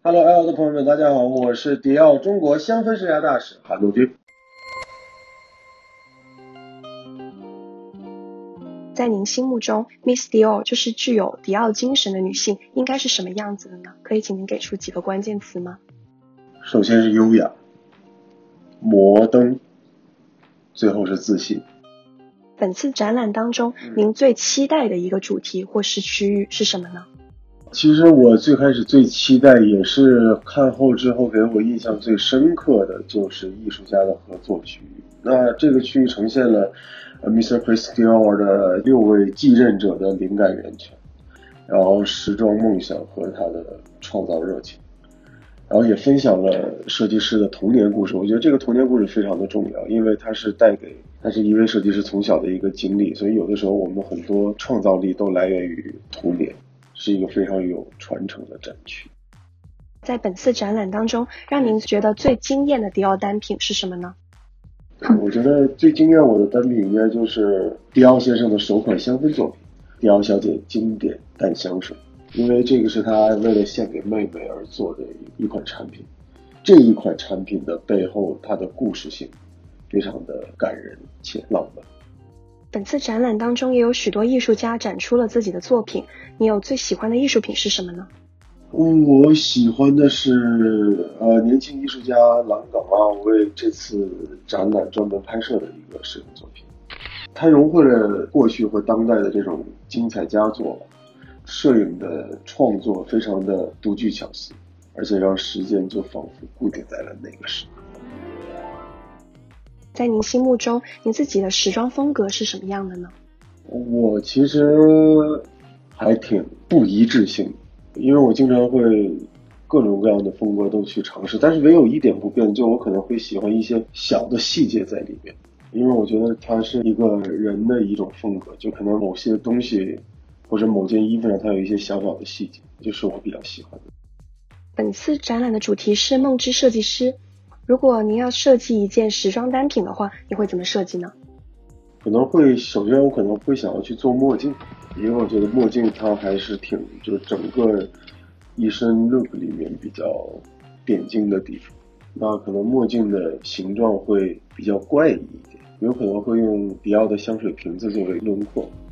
Hello L 的朋友们，大家好，我是迪奥中国香氛生涯大使韩东军。 在您心目中 Miss Dior 就是具有迪奥精神的女性应该是什么样子的呢？可以请您给出几个关键词吗？ 首先是优雅、摩登，最后是自信。 本次展览当中，您最期待的一个主题或是区域是什么呢？ 其实我最开始最期待，也是看后之后给我印象最深刻的就是艺术家的合作区域。那这个区域呈现了Mr. Chris Dior 的6位继任者的灵感源泉，然后时装梦想和他的创造热情，然后也分享了设计师的童年故事。我觉得这个童年故事非常的重要，因为它是一位设计师从小的一个经历，所以有的时候我们很多创造力都来源于童年，是一个非常有传承的展区。 在本次展览当中，让您觉得最惊艳的迪奥单品是什么呢？ 我觉得最惊艳我的单品应该就是迪奥先生的首款香氛作品，迪奥小姐经典淡香水，因为这个是他为了献给妹妹而做的一款产品。这一款产品的背后，它的故事性非常的感人且浪漫。 本次展览当中也有许多艺术家展出了自己的作品，你有最喜欢的艺术品是什么呢？ 我喜欢的是年轻艺术家郎岗为这次展览专门拍摄的一个摄影作品。它融汇了过去和当代的这种精彩佳作，摄影的创作非常的独具巧思，而且让时间就仿佛固定在了那个时刻。 在您心目中，您自己的时装风格是什么样的呢？ 我其实还挺不一致性的，因为我经常会各种各样的风格都去尝试，但是唯有一点不变，就我可能会喜欢一些小的细节在里面，因为我觉得它是一个人的一种风格，就可能某些东西或者某件衣服上它有一些小小的细节，就是我比较喜欢的。 本次展览的主题是梦之设计师，如果您要设计一件时装单品的话，你会怎么设计呢？ 首先我可能会想要去做墨镜，因为我觉得墨镜它还是就是整个一身 look 里面比较点睛的地方。那可能墨镜的形状会比较怪异一点，有可能会用迪奥的香水瓶子作为轮廓，